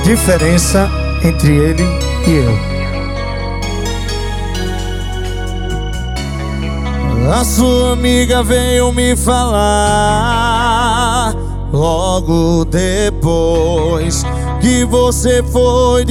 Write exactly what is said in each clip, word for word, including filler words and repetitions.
diferença entre ele e eu. A sua amiga veio me falar logo depois que você foi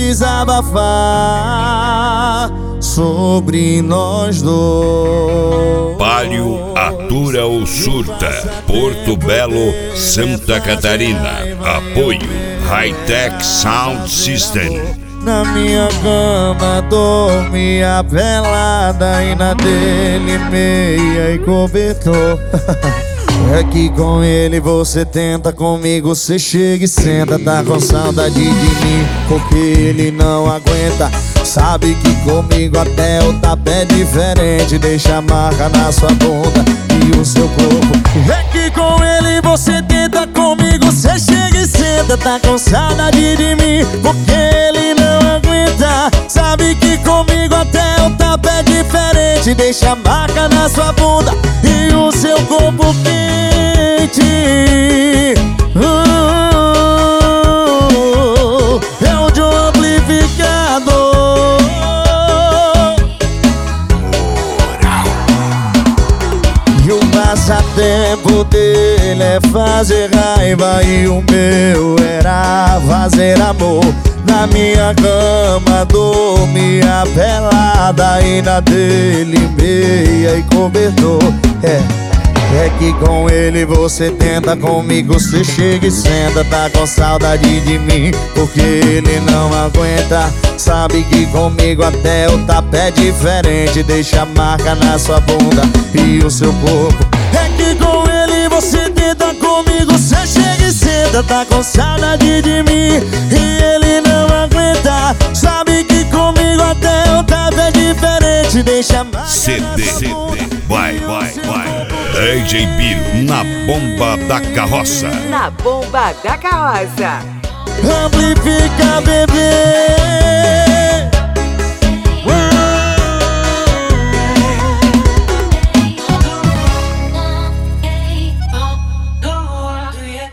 desabafar sobre nós dois. Palio atura ou surta. Porto Belo, Santa Catarina. Apoio Hightech Sound System. Na minha cama dormia pelada e na dele meia e cobertor. É que com ele você tenta, comigo você chega e senta. Tá com saudade de mim porque ele não aguenta. Sabe que comigo até o tapa é diferente. Deixa a marca na sua bunda e o seu corpo. É que com ele você tenta, comigo você chega e senta. Tá com saudade de mim porque ele não aguenta. Sabe que comigo até o tapa é diferente. Deixa a marca na sua bunda e o seu corpo quente. uh, É o de um amplificador. E o passatempo dele é fazer raiva e o meu era fazer amor. Na minha cama dormia pelada e na dele meia e cobertor. É, é que com ele você tenta, comigo você chega e senta. Tá com saudade de mim porque ele não aguenta. Sabe que comigo até o tapa é diferente. Deixa a marca na sua bunda e o seu corpo. É que com ele você tenta, comigo você chega e senta. Tá com saudade de mim e ele não aguenta. Sabe que comigo até o tapa é diferente. Deixa a marca C D, na sua bunda. vai, vai, vai. D J Biro na bomba da carroça. Na bomba da carroça. Amplifica, bebê.